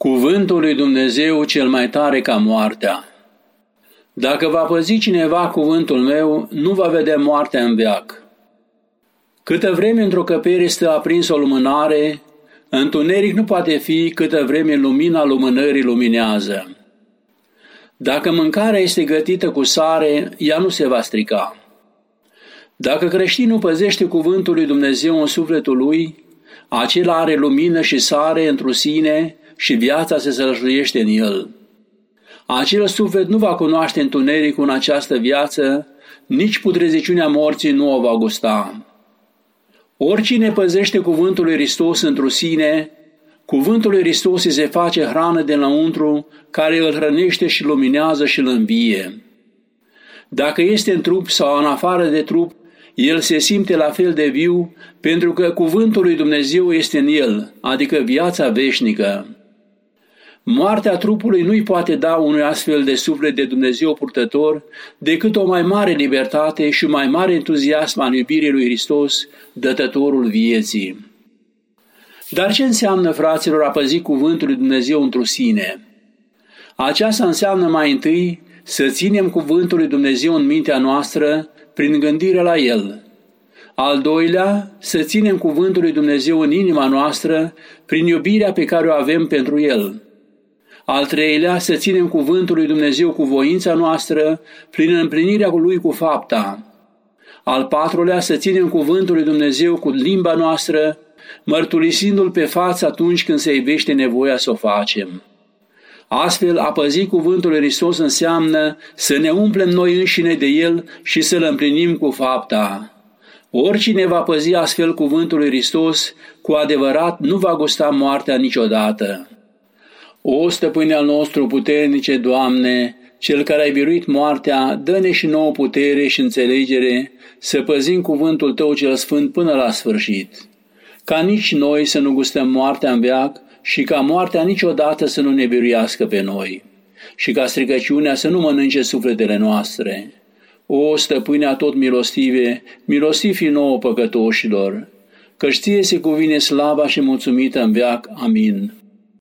Cuvântul lui Dumnezeu cel mai tare ca moartea. Dacă va păzi cineva cuvântul meu, nu va vedea moartea în veac. Câtă vreme într-o căpere stă aprins o lumânare, întuneric nu poate fi câtă vreme lumina lumânării luminează. Dacă mâncarea este gătită cu sare, ea nu se va strica. Dacă creștinul păzește cuvântul lui Dumnezeu în sufletul lui, acela are lumină și sare întru sine și viața se sălășluiește în el. Acel suflet nu va cunoaște întunericul în această viață, nici putreziciunea morții nu o va gusta. Oricine păzește cuvântul lui Hristos întru sine, cuvântul lui Hristos îi se face hrană de înăuntru, care îl hrănește și luminează și îl învie. Dacă este în trup sau în afară de trup, el se simte la fel de viu, pentru că cuvântul lui Dumnezeu este în el, adică viața veșnică. Moartea trupului nu-i poate da unui astfel de suflet de Dumnezeu purtător decât o mai mare libertate și un mai mare entuziasm al iubirii lui Hristos, dătătorul vieții. Dar ce înseamnă, fraților, a păzi cuvântul lui Dumnezeu întru sine? Aceasta înseamnă mai întâi să ținem cuvântul lui Dumnezeu în mintea noastră prin gândire la el. Al doilea, să ținem cuvântul lui Dumnezeu în inima noastră prin iubirea pe care o avem pentru el. Al treilea, să ținem cuvântul lui Dumnezeu cu voința noastră prin împlinirea lui cu fapta. Al patrulea, să ținem cuvântul lui Dumnezeu cu limba noastră, mărturisindu-l pe față atunci când se ivește nevoia să o facem. Astfel, a păzi cuvântul lui Hristos înseamnă să ne umplem noi înșine de el și să-l împlinim cu fapta. Oricine va păzi astfel cuvântul lui Hristos, cu adevărat nu va gusta moartea niciodată. O, stăpâne al nostru puternice, Doamne, Cel care ai biruit moartea, dă-ne și nouă putere și înțelegere să păzim cuvântul Tău cel sfânt până la sfârșit, ca nici noi să nu gustăm moartea în veac și ca moartea niciodată să nu ne biruiască pe noi și ca stricăciunea să nu mănânce sufletele noastre. O, stăpâne atot milostive, milostiv fi nouă păcătoșilor, căci Ție se cuvine slava și mulțumită în veac. Amin.